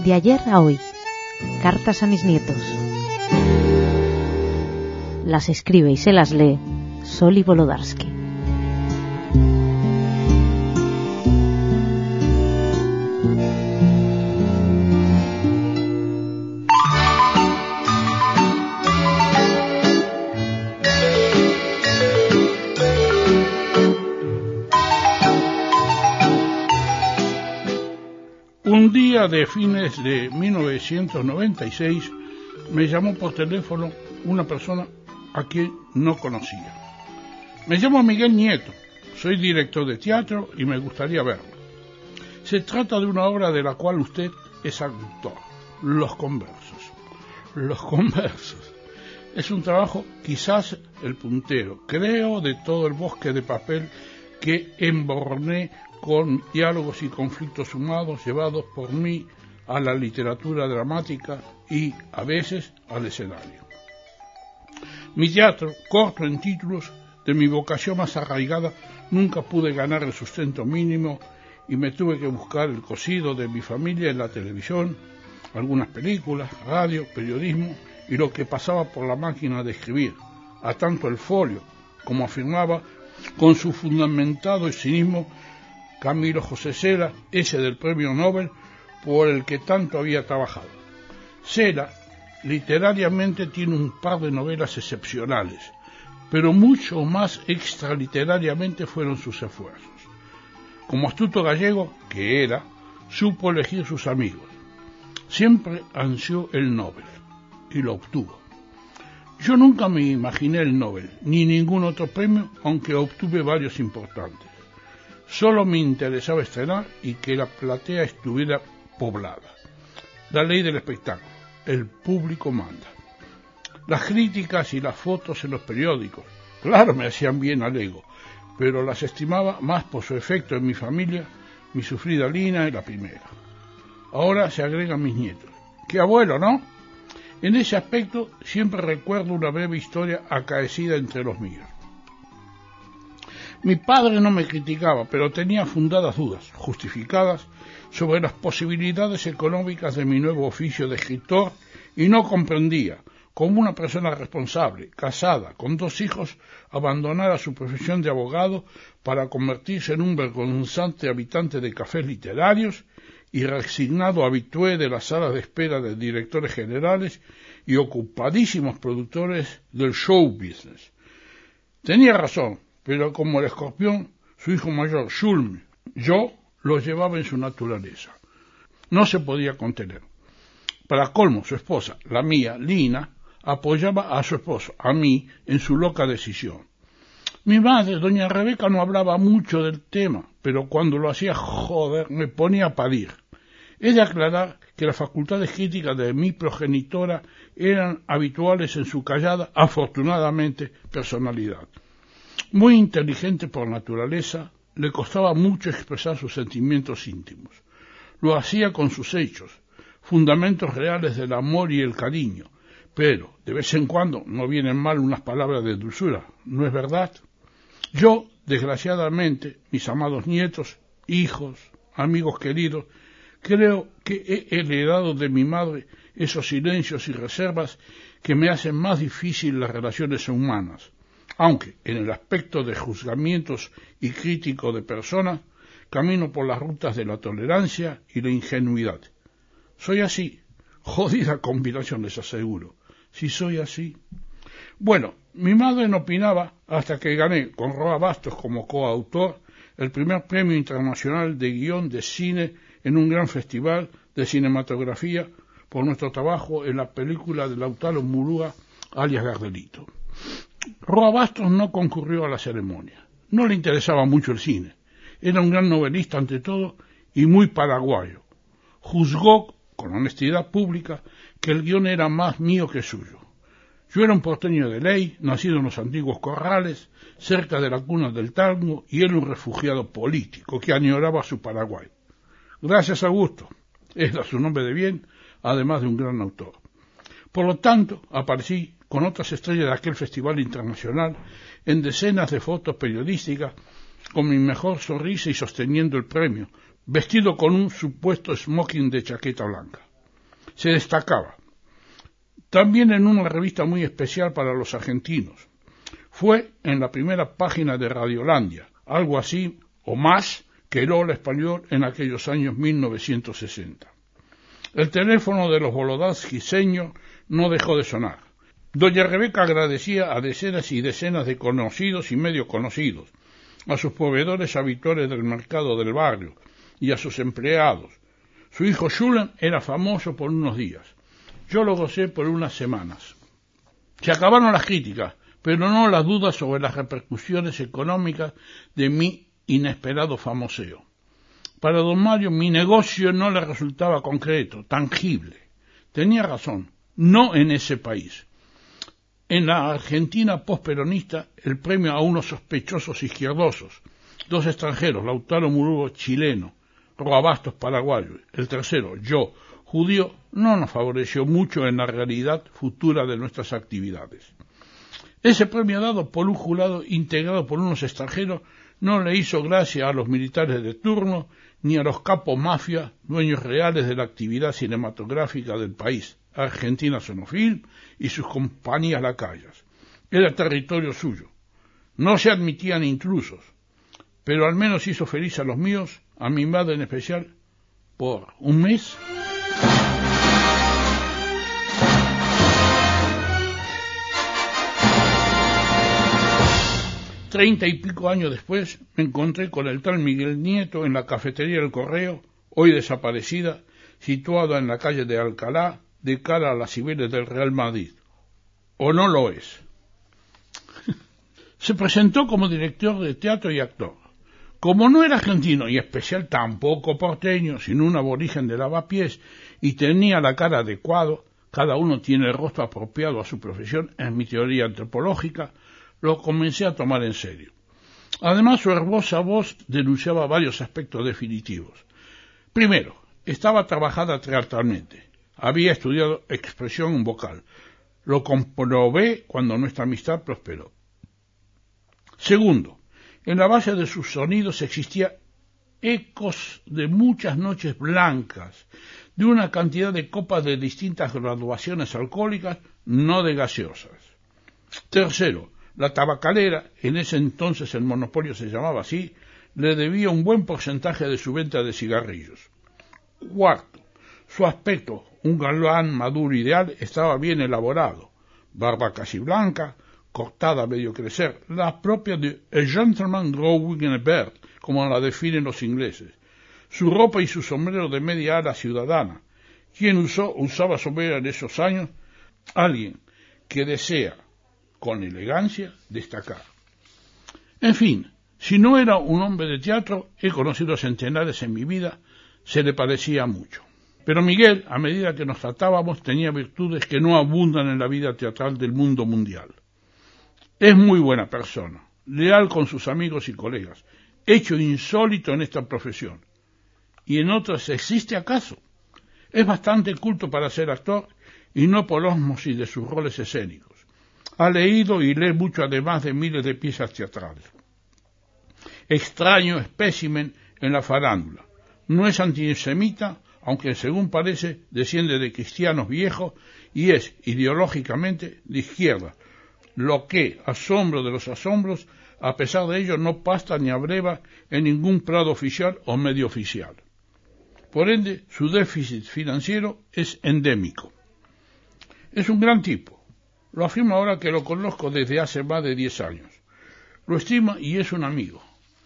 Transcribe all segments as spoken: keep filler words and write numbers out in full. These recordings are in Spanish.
De ayer a hoy, cartas a mis nietos. Las escribe y se las lee Soli Volodarsky. Un día de fines de mil novecientos noventa y seis me llamó por teléfono una persona a quien no conocía. Me llamo Miguel Nieto, soy director de teatro y me gustaría verlo. Se trata de una obra de la cual usted es autor, Los Conversos. Los Conversos. Es un trabajo, quizás el puntero, creo, de todo el bosque de papel que emborroné con diálogos y conflictos humanos llevados por mí a la literatura dramática y, a veces, al escenario. Mi teatro, corto en títulos, de mi vocación más arraigada, nunca pude ganar el sustento mínimo y me tuve que buscar el cocido de mi familia en la televisión, algunas películas, radio, periodismo y lo que pasaba por la máquina de escribir, a tanto el folio, como afirmaba con su fundamentado cinismo Camilo José Cela, ese del premio Nobel por el que tanto había trabajado. Cela literariamente tiene un par de novelas excepcionales, pero mucho más extraliterariamente fueron sus esfuerzos. Como astuto gallego, que era, supo elegir sus amigos. Siempre ansió el Nobel, y lo obtuvo. Yo nunca me imaginé el Nobel, ni ningún otro premio, aunque obtuve varios importantes. Solo me interesaba estrenar y que la platea estuviera poblada. La ley del espectáculo, el público manda. Las críticas y las fotos en los periódicos, claro, me hacían bien al ego, pero las estimaba más por su efecto en mi familia, mi sufrida Lina y la primera. Ahora se agregan mis nietos. ¡Qué abuelo!, ¿no? En ese aspecto siempre recuerdo una breve historia acaecida entre los míos. Mi padre no me criticaba, pero tenía fundadas dudas, justificadas, sobre las posibilidades económicas de mi nuevo oficio de escritor y no comprendía cómo una persona responsable, casada, con dos hijos, abandonara su profesión de abogado para convertirse en un vergonzante habitante de cafés literarios y resignado habitué de las salas de espera de directores generales y ocupadísimos productores del show business. Tenía razón, pero como el escorpión, su hijo mayor, Schulm, yo, lo llevaba en su naturaleza. No se podía contener. Para colmo, su esposa, la mía, Lina, apoyaba a su esposo, a mí, en su loca decisión. Mi madre, doña Rebeca, no hablaba mucho del tema, pero cuando lo hacía, joder, me ponía a parir. He de aclarar que las facultades críticas de mi progenitora eran habituales en su callada, afortunadamente, personalidad. Muy inteligente por naturaleza, le costaba mucho expresar sus sentimientos íntimos. Lo hacía con sus hechos, fundamentos reales del amor y el cariño, pero de vez en cuando no vienen mal unas palabras de dulzura, ¿no es verdad? Yo, desgraciadamente, mis amados nietos, hijos, amigos queridos, creo que he heredado de mi madre esos silencios y reservas que me hacen más difícil las relaciones humanas, aunque en el aspecto de juzgamientos y crítico de personas, camino por las rutas de la tolerancia y la ingenuidad. Soy así, jodida combinación, les aseguro. Si soy así. Bueno, mi madre no opinaba hasta que gané, con Roa Bastos como coautor, el primer premio internacional de guión de cine en un gran festival de cinematografía por nuestro trabajo en la película de Lautaro Murúa, alias Gardelito. Roa Bastos no concurrió a la ceremonia. No le interesaba mucho el cine. Era un gran novelista ante todo y muy paraguayo. Juzgó, con honestidad pública, que el guión era más mío que suyo. Yo era un porteño de ley, nacido en los antiguos corrales, cerca de la cuna del tango, y él un refugiado político que añoraba su Paraguay. Gracias a Augusto, era su nombre de bien, además de un gran autor. Por lo tanto, aparecí con otras estrellas de aquel festival internacional en decenas de fotos periodísticas, con mi mejor sonrisa y sosteniendo el premio, vestido con un supuesto smoking de chaqueta blanca. Se destacaba. También en una revista muy especial para los argentinos. Fue en la primera página de Radiolandia, algo así o más que el Hola Español en aquellos años mil novecientos sesenta. El teléfono de los Volodarsky-señor no dejó de sonar. Doña Rebeca agradecía a decenas y decenas de conocidos y medio conocidos, a sus proveedores habituales del mercado del barrio y a sus empleados. Su hijo Julen era famoso por unos días. Yo lo gocé por unas semanas. Se acabaron las críticas, pero no las dudas sobre las repercusiones económicas de mi inesperado famoseo. Para don Mario mi negocio no le resultaba concreto, tangible. Tenía razón, no en ese país. En la Argentina postperonista, el premio a unos sospechosos izquierdosos, dos extranjeros, Lautaro Murúo, chileno, Roabastos, paraguayo, el tercero, yo, judío, no nos favoreció mucho en la realidad futura de nuestras actividades. Ese premio dado por un jurado integrado por unos extranjeros no le hizo gracia a los militares de turno ni a los capos mafia, dueños reales de la actividad cinematográfica del país, Argentina Sonofilm y sus compañías lacayas. Era territorio suyo. No se admitían intrusos, pero al menos hizo feliz a los míos, a mi madre en especial, por un mes. Treinta y pico años después me encontré con el tal Miguel Nieto en la cafetería del Correo, hoy desaparecida, situada en la calle de Alcalá, de cara a las Cibeles del Real Madrid. ¿O no lo es? Se presentó como director de teatro y actor. Como no era argentino y especial tampoco porteño, sino un aborigen de Lavapiés, y tenía la cara adecuada, cada uno tiene el rostro apropiado a su profesión, en mi teoría antropológica, lo comencé a tomar en serio. Además, su hermosa voz denunciaba varios aspectos definitivos. Primero, estaba trabajada teatralmente. Había estudiado expresión vocal. Lo comprobé cuando nuestra amistad prosperó. Segundo, en la base de sus sonidos existía ecos de muchas noches blancas, de una cantidad de copas de distintas graduaciones alcohólicas, no de gaseosas. Tercero, la tabacalera, en ese entonces el monopolio se llamaba así, le debía un buen porcentaje de su venta de cigarrillos. Cuarto, su aspecto, un galán maduro ideal, estaba bien elaborado, barba casi blanca, cortada a medio crecer, la propia de a gentleman growing in a beard, como la definen los ingleses. Su ropa y su sombrero de media ala ciudadana. ¿Quién usó, usaba sombrero en esos años? Alguien que desea, con elegancia, destacar. En fin, si no era un hombre de teatro, he conocido centenares en mi vida, se le parecía mucho. Pero Miguel, a medida que nos tratábamos, tenía virtudes que no abundan en la vida teatral del mundo mundial. Es muy buena persona, leal con sus amigos y colegas, hecho insólito en esta profesión. ¿Y en otras existe acaso? Es bastante culto para ser actor y no por ósmosis de sus roles escénicos. Ha leído y lee mucho además de miles de piezas teatrales. Extraño espécimen en la farándula. No es antisemita, aunque según parece desciende de cristianos viejos y es ideológicamente de izquierda, lo que, asombro de los asombros, a pesar de ello no pasta ni abreva en ningún prado oficial o medio oficial. Por ende, su déficit financiero es endémico. Es un gran tipo. Lo afirmo ahora que lo conozco desde hace más de diez años. Lo estima y es un amigo.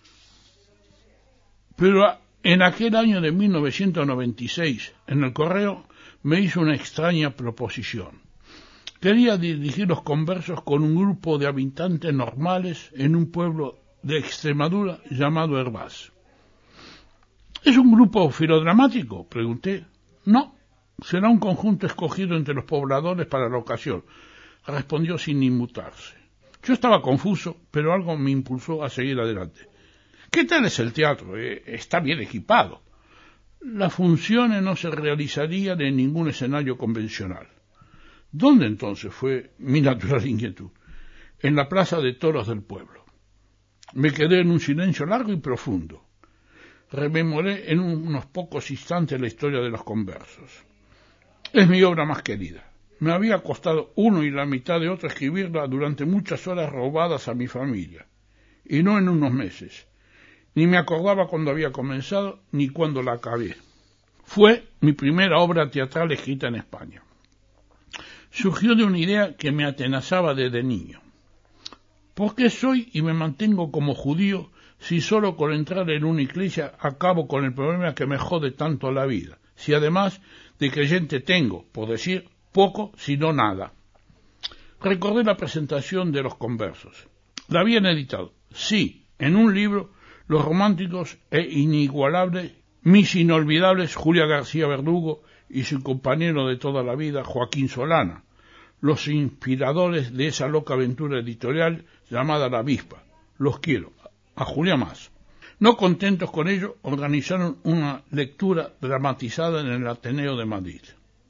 Pero en aquel año de mil novecientos noventa y seis, en el Correo, me hizo una extraña proposición. Quería dirigir los conversos con un grupo de habitantes normales en un pueblo de Extremadura llamado Hervás. ¿Es un grupo filodramático?, pregunté. No, será un conjunto escogido entre los pobladores para la ocasión, respondió sin inmutarse. Yo estaba confuso, pero algo me impulsó a seguir adelante. ¿Qué tal es el teatro? Eh, está bien equipado. Las funciones no se realizarían en ningún escenario convencional. ¿Dónde entonces fue mi natural inquietud? En la plaza de toros del pueblo. Me quedé en un silencio largo y profundo. Rememoré en unos pocos instantes la historia de los conversos. Es mi obra más querida. Me había costado uno y la mitad de otro escribirla durante muchas horas robadas a mi familia, y no en unos meses. Ni me acordaba cuando había comenzado, ni cuando la acabé. Fue mi primera obra teatral escrita en España. Surgió de una idea que me atenazaba desde niño. ¿Por qué soy y me mantengo como judío si solo con entrar en una iglesia acabo con el problema que me jode tanto la vida? Si además de creyente tengo, por decir, poco, si no nada. Recordé la presentación de Los Conversos. La habían editado, sí, en un libro, los románticos e inigualables, mis inolvidables Julia García Verdugo y su compañero de toda la vida, Joaquín Solana, los inspiradores de esa loca aventura editorial llamada La Avispa. Los quiero, a Julia más. No contentos con ello, organizaron una lectura dramatizada en el Ateneo de Madrid.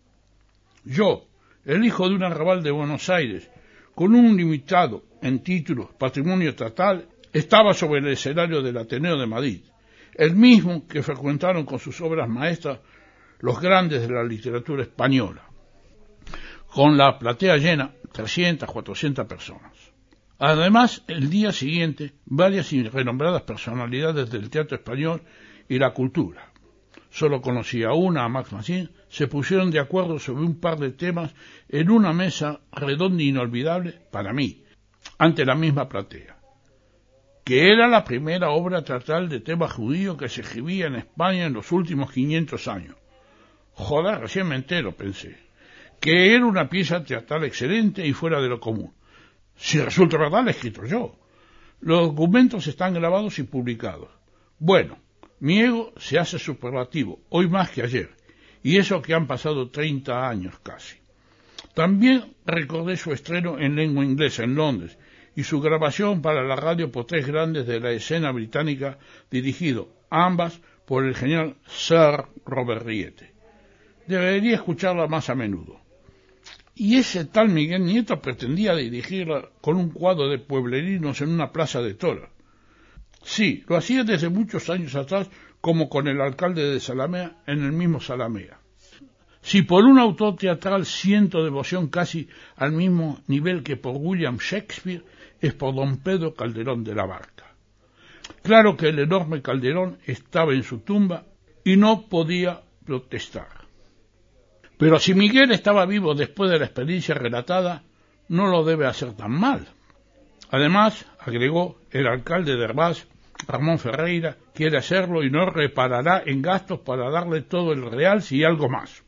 Yo, el hijo de un arrabal de Buenos Aires, con un limitado en títulos patrimonio estatal, estaba sobre el escenario del Ateneo de Madrid, el mismo que frecuentaron con sus obras maestras los grandes de la literatura española, con la platea llena, trescientas, cuatrocientas personas. Además, el día siguiente, varias y renombradas personalidades del teatro español y la cultura, solo conocía una, a Max Massín, se pusieron de acuerdo sobre un par de temas en una mesa redonda e inolvidable, para mí, ante la misma platea, que era la primera obra teatral de tema judío que se escribía en España en los últimos quinientos años. Joder, recién me entero, pensé, que era una pieza teatral excelente y fuera de lo común. Si resulta verdad, la he escrito yo. Los documentos están grabados y publicados. Bueno, mi ego se hace superlativo, hoy más que ayer, y eso que han pasado treinta años casi. También recordé su estreno en lengua inglesa en Londres y su grabación para la radio por tres grandes de la escena británica, dirigido ambas por el genial Sir Robert Riete. Debería escucharla más a menudo. Y ese tal Miguel Nieto pretendía dirigirla con un cuadro de pueblerinos en una plaza de toros. Sí, lo hacía desde muchos años atrás, como con el alcalde de Zalamea en el mismo Zalamea. Si por un autor teatral siento devoción casi al mismo nivel que por William Shakespeare, es por don Pedro Calderón de la Barca. Claro que el enorme Calderón estaba en su tumba y no podía protestar. Pero si Miguel estaba vivo después de la experiencia relatada, no lo debe hacer tan mal. Además, agregó el alcalde de Hervás, Ramón Ferreira, quiere hacerlo y no reparará en gastos para darle todo el real y algo más.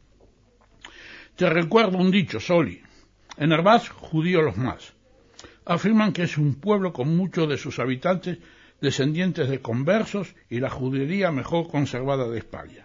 Te recuerdo un dicho, Soli. En Hervás, judíos los más. Afirman que es un pueblo con muchos de sus habitantes descendientes de conversos y la judería mejor conservada de España.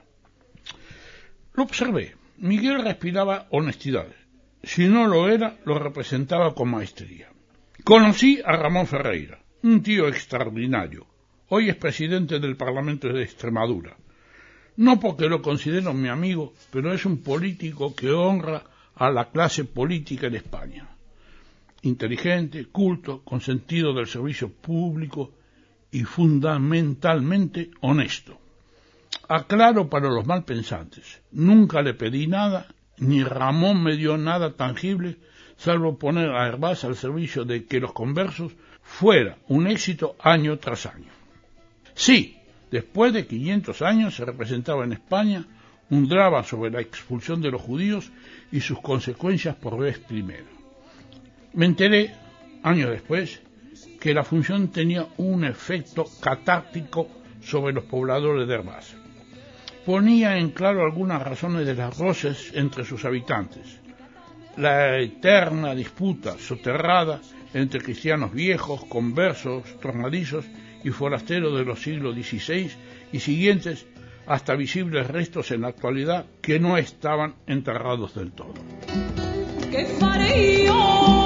Lo observé. Miguel respiraba honestidad. Si no lo era, lo representaba con maestría. Conocí a Ramón Ferreira, un tío extraordinario. Hoy es presidente del Parlamento de Extremadura. No porque lo considero mi amigo, pero es un político que honra a la clase política en España. Inteligente, culto, con sentido del servicio público y fundamentalmente honesto. Aclaro para los malpensantes, nunca le pedí nada, ni Ramón me dio nada tangible, salvo poner a Hervás al servicio de que Los Conversos fuera un éxito año tras año. Sí, después de quinientos años se representaba en España un drama sobre la expulsión de los judíos y sus consecuencias por vez primera. Me enteré, años después, que la función tenía un efecto catártico sobre los pobladores de Hervás. Ponía en claro algunas razones de las roces entre sus habitantes. La eterna disputa soterrada entre cristianos viejos, conversos, tornadizos y forasteros de los siglos dieciséis y siguientes, hasta visibles restos en la actualidad que no estaban enterrados del todo. ¿Qué faré yo?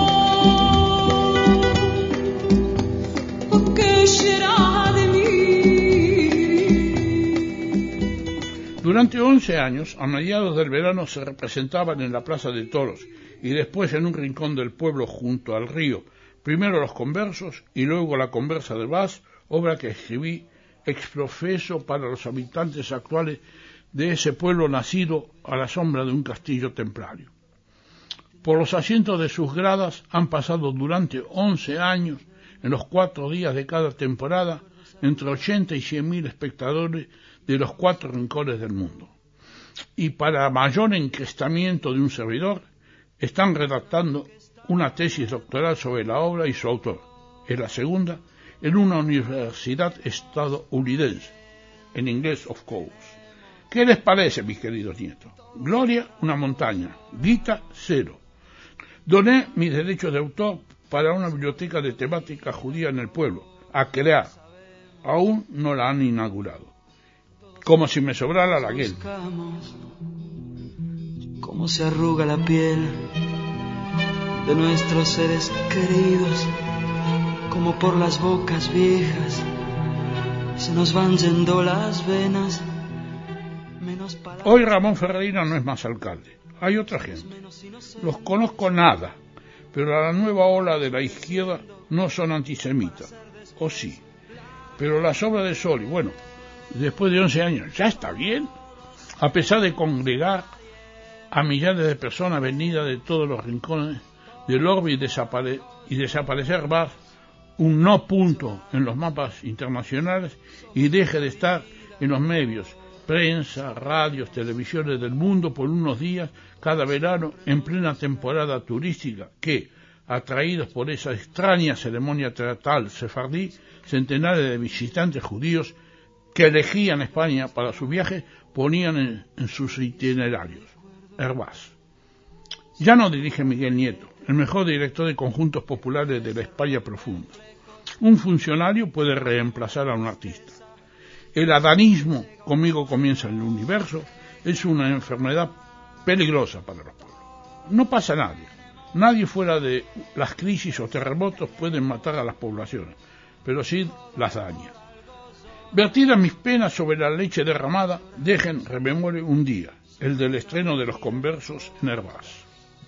¿Qué será de mí? Durante once años, a mediados del verano, se representaban en la Plaza de Toros y después en un rincón del pueblo junto al río, primero Los Conversos y luego La Conversa de Hervás, obra que escribí exprofeso para los habitantes actuales de ese pueblo nacido a la sombra de un castillo templario. Por los asientos de sus gradas han pasado durante once años, en los cuatro días de cada temporada, entre ochenta y cien mil espectadores de los cuatro rincones del mundo. Y para mayor encrestamiento de un servidor, están redactando una tesis doctoral sobre la obra y su autor, en la segunda, en una universidad estadounidense, en inglés, of course. ¿Qué les parece, mis queridos nietos? Gloria, una montaña. Guita, cero. Doné mis derechos de autor para una biblioteca de temática judía en el pueblo, a crear. Aún no la han inaugurado. Como si me sobrara la guel. Cómo se arruga la piel de nuestros seres queridos, como por las bocas viejas se nos van yendo las venas. Hoy Ramón Ferreira no es más alcalde, hay otra gente. Los conozco nada, pero a la nueva ola de la izquierda no son antisemitas, o sí. Pero las obras de Soli, bueno, después de once años, ¿ya está bien? A pesar de congregar a millares de personas venidas de todos los rincones del orbe y, desapare y desaparecer va un no punto en los mapas internacionales y deje de estar en los medios, prensa, radios, televisiones del mundo por unos días cada verano en plena temporada turística que, atraídos por esa extraña ceremonia teatral sefardí, centenares de visitantes judíos que elegían España para su viaje ponían en, en sus itinerarios. Hervás. Ya no dirige Miguel Nieto, el mejor director de conjuntos populares de la España profunda. Un funcionario puede reemplazar a un artista. El adanismo, conmigo comienza el universo, es una enfermedad peligrosa para los pueblos. No pasa a nadie. Nadie fuera de las crisis o terremotos pueden matar a las poblaciones, pero sí las daña. Vertidas mis penas sobre la leche derramada, dejen, rememore un día, el del estreno de Los Conversos en Hervás.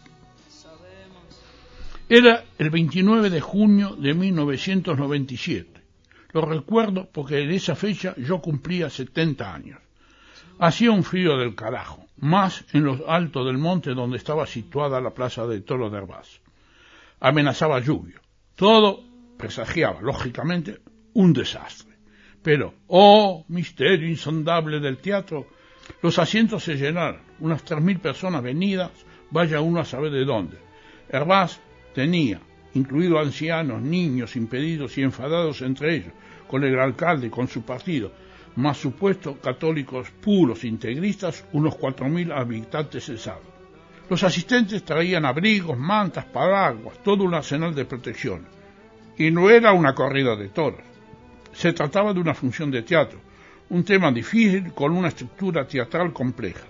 Era el veintinueve de junio de mil novecientos noventa y siete. Lo recuerdo porque en esa fecha yo cumplía setenta años. Hacía un frío del carajo, más en lo alto del monte donde estaba situada la plaza de Toro de Hervás. Amenazaba lluvia. Todo presagiaba, lógicamente, un desastre. Pero, oh, misterio insondable del teatro, los asientos se llenaron, unas tres mil personas venidas, vaya uno a saber de dónde. Hervás tenía, incluidos ancianos, niños, impedidos y enfadados entre ellos, con el alcalde, con su partido, más supuestos católicos puros integristas, unos cuatro mil habitantes cesados. Los asistentes traían abrigos, mantas, paraguas, todo un arsenal de protección. Y no era una corrida de toros. Se trataba de una función de teatro, un tema difícil con una estructura teatral compleja.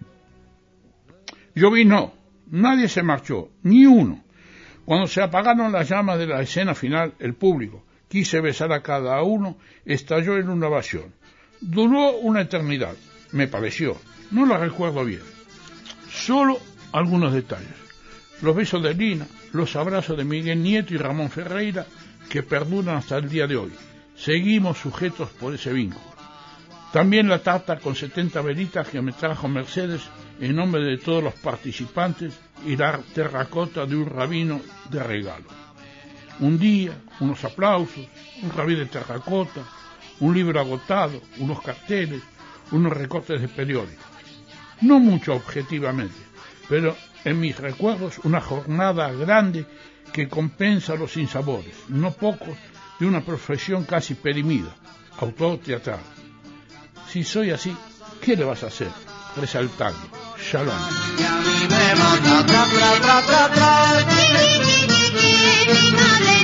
Yo vi no, nadie se marchó, ni uno. Cuando se apagaron las llamas de la escena final, el público, quise besar a cada uno, estalló en una ovación. Duró una eternidad, me pareció, no lo recuerdo bien. Solo algunos detalles. Los besos de Lina, los abrazos de Miguel Nieto y Ramón Ferreira, que perduran hasta el día de hoy. Seguimos sujetos por ese vínculo. También la tarta con setenta velitas que me trajo Mercedes en nombre de todos los participantes y la terracota de un rabino de regalo. Un día, unos aplausos, un rabí de terracota, un libro agotado, unos carteles, unos recortes de periódicos. No mucho objetivamente, pero en mis recuerdos una jornada grande que compensa los sinsabores, no pocos, de una profesión casi perimida, autor teatral. Si soy así, ¿qué le vas a hacer? Resaltando. Shalom. Y a mí me mata, tra, tra, tra, tra, tra.